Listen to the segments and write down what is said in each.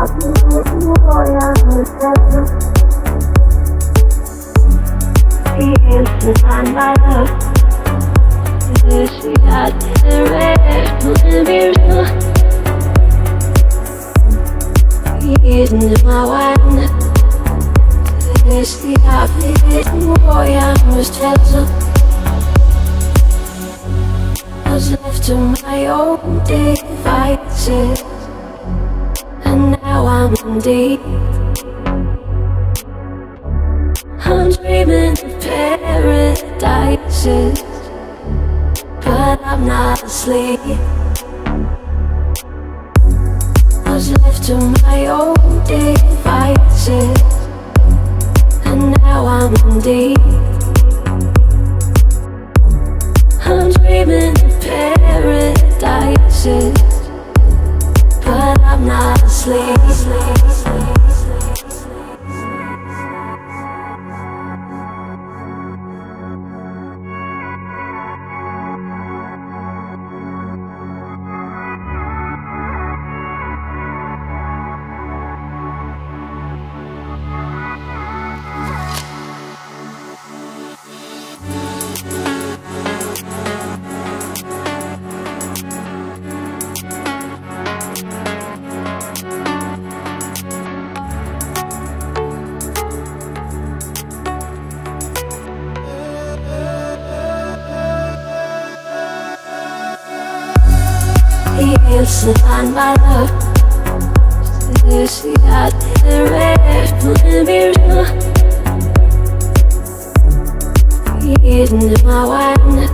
On my love, si a te resto in my wine,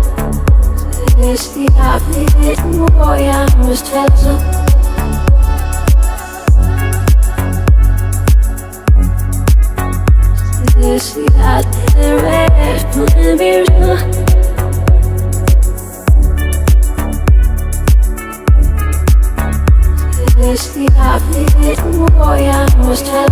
si a fit moja myśleć. Si a te resto Jeśli ja wiem, bo ja muszę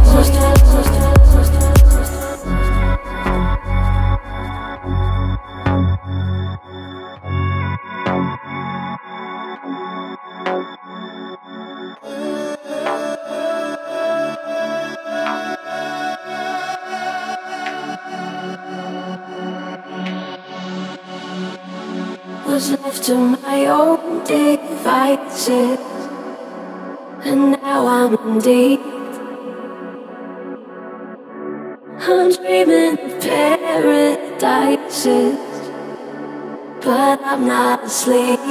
was left to my own devices. And now I'm in deep. I'm dreaming of paradises, but I'm not asleep.